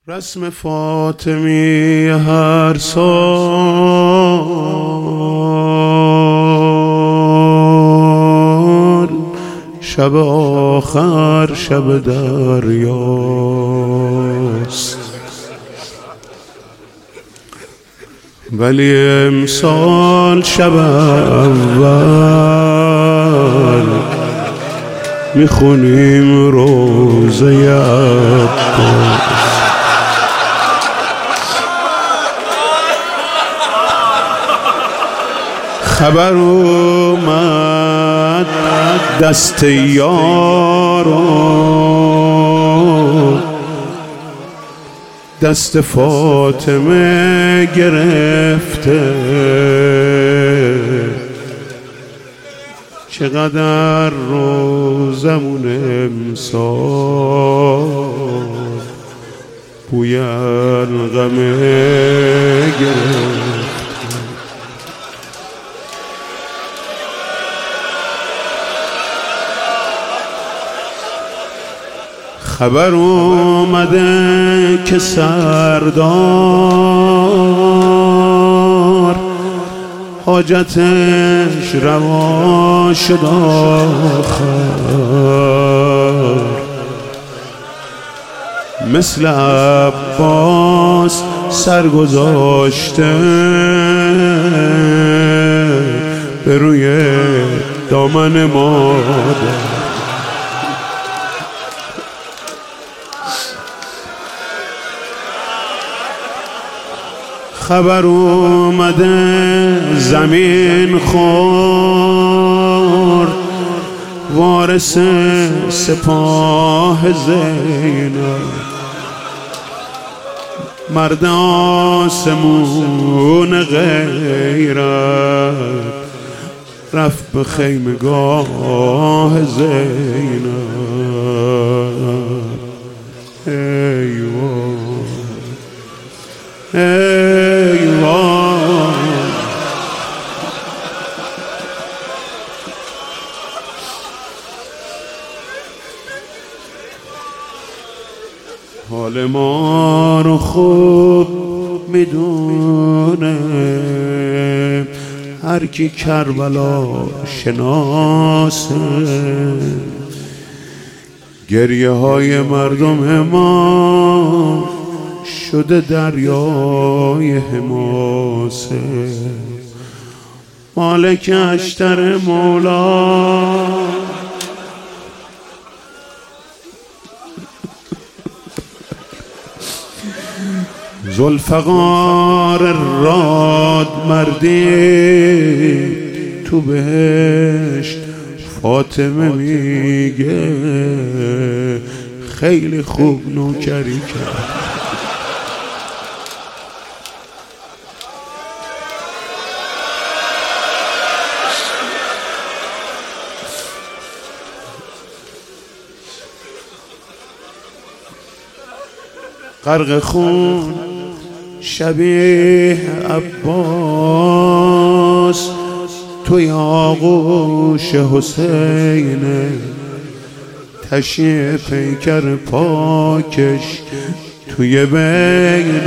رسم فاطمی هر سال شب آخر شب دریاست، ولی امسال شب اول میخونیم روزه عباس. خبر اومد دست یارو دست فاطمه گرفته، چقدر روزمون امسال بوی القمه گرفته. خبر اومده که سردار حاجتش روا شد آخر، مثل عباس سر گذاشته به روی دامن مادر. خبر اومده زمین خورد وارث سپاه زینب، مرد آسمون غیرت رفت به خیمگاه زینب. ای وای حال ما رو خوب میدونه هر کی کربلا شناسه، گریه های مردم ما شده دریای حماسه. مالک اشتر مولا ذوالفقار راد مردی تو بهشت فاطمه میگه خیلی خوب نوکری کرد. غرق خون شبیه عباس توی آغوش حسینه، تشیه پیکر پاکش توی بین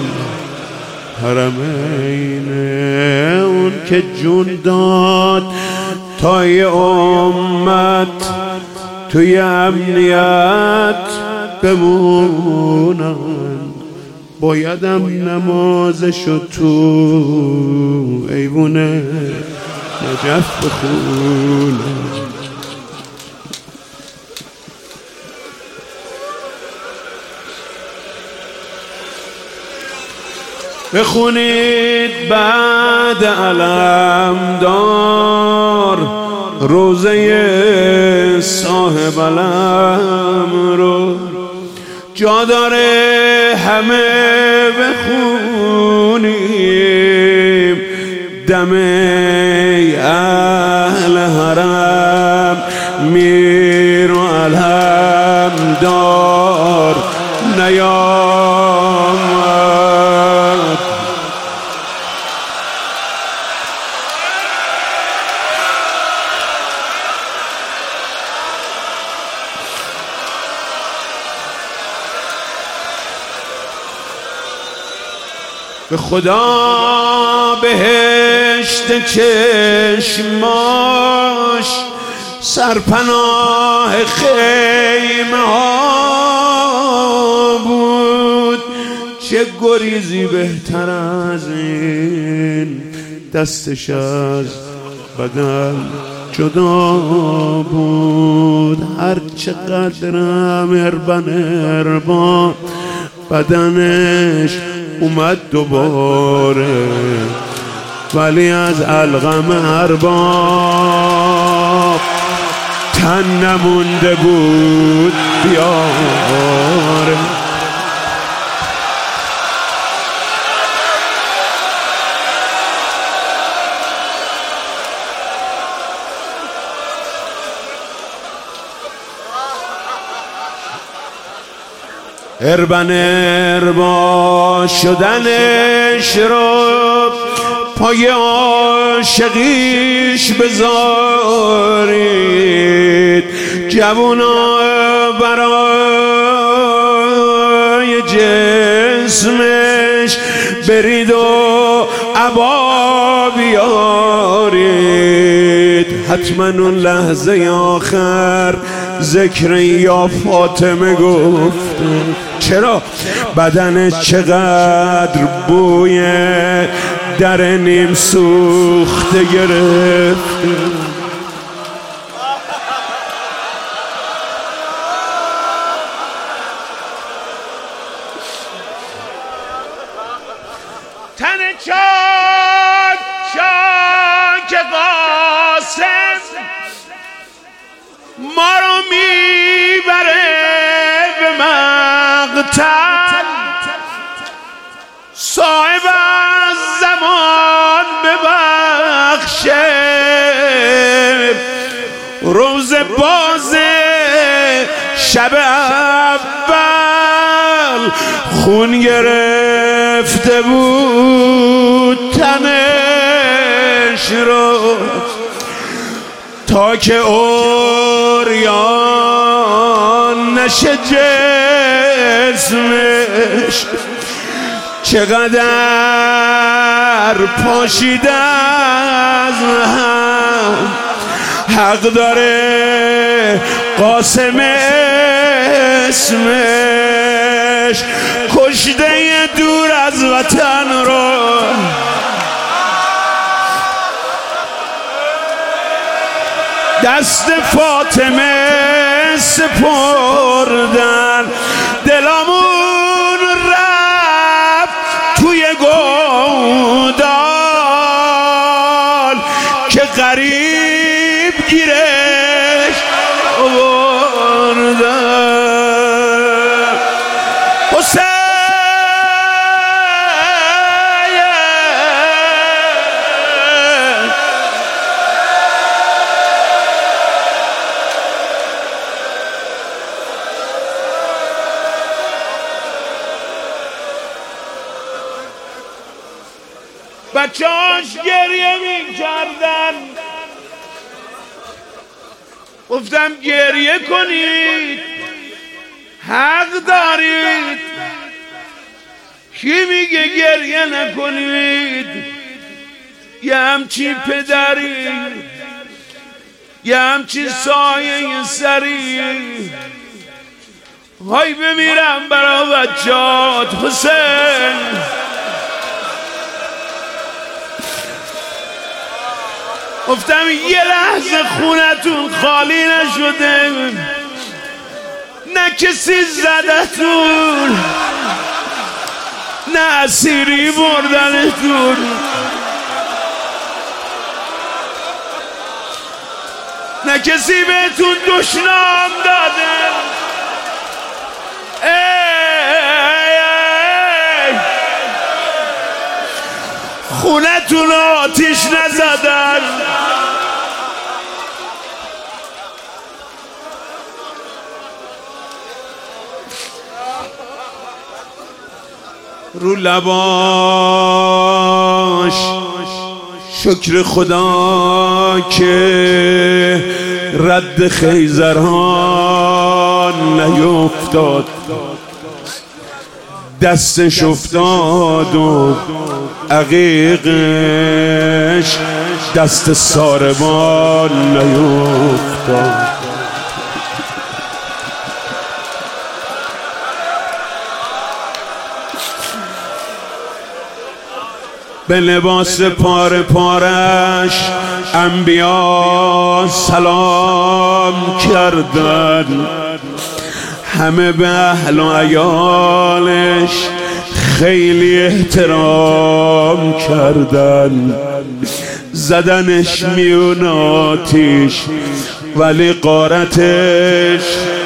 الحرمینه. اون که جون داد تای امت توی امنیت بمونن، بایدم نمازشو تو ایوونه نجف بخونن. بخونید بعد علمدار روزه صاحب علم رو، جا داره همه بخونیم دم اهل حرم میر و علمدار نیامد. به خدا بهشت چشماش سرپناه خیمه ها بود. چه گریزی بهتر از این، دستش از بدن جدا بود. هر چقدرم اربان بدنش اومد دوباره، ولی از علقم ارباب تن نمونده بود بیاره. اربا شدنش رو پای عاشقیش بذارید. جوونا برای جسمش برید و عبا بیارید. حتما اون لحظه آخر ذکر یا فاطمه گفت. چرا؟ بدنش چقدر بوی در نیم سوخته گرفت. تن چاک قاسم ما رو میبره به مقتل. صاحب از زمان ببخشه، روز باز شب اول خون گرفته بود تنش رو، تا که اوریان نشه جسمش. چقدر پاشیده از هم، حق داره قاسم اسمش. کشته دور از وطن رو دست فاطمه سپردن. دلمون رفت توی گودال که غریب گیرش آوردن. حسین بچه‌هاش گریه می‌کردن. گفتم گریه کنید، حق دارید. کی میگه گریه نکنید؟ یه همچی پدری، یه همچی سایه سری. های بمیرم برا بچه‌هات حسین. گفتم یه لحظه خونتون خالی نشده، نه کسی زدتون، نه اسیری بردنتون، نه کسی بهتون دشنام داده. خونتون آتیش نزدن. رو لباش شکر خدا که رد خیزرها نیفتاد. دستش افتاد و عقیقش دست ساربان نیفتاد. به لباس پاره پارش انبیا سلام کردن، همه به اهل و عیالش خیلی احترام کردن. زدنش میون آتیش ولی غارتش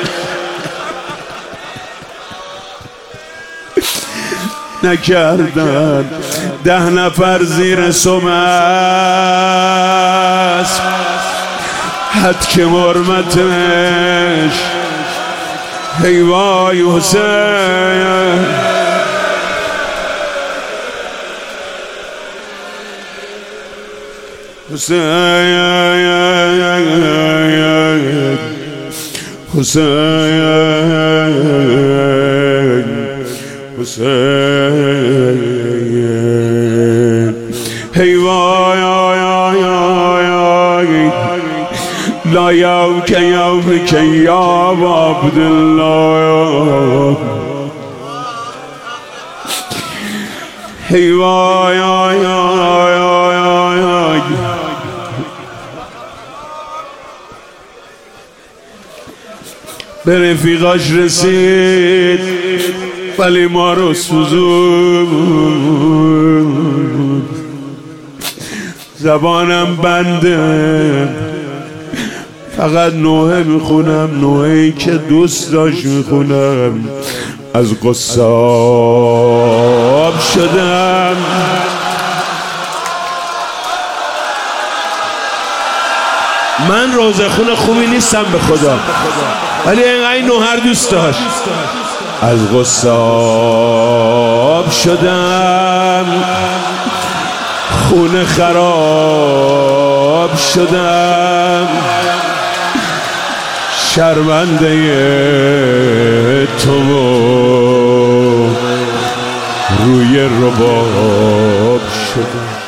نکردن. 10 نفر زیر سم اسب حد که مرمتش ای وای حسین، حسین حسین حسین ای وای لا یوک یوک یا عبدالله ای وای به رفیقاش رسید ولی ما رو سوزون. زبانم بنده، فقط نوحه میخونم، نوحه‌ای که دوست داشت میخونم. از قصاب شدم من، روزه خون خوبی نیستم به خدا، ولی اینقدر نوحه دوست داشت. از قصاب شدم، خونه خراب شدم، شرمنده تو روی رباب شدم.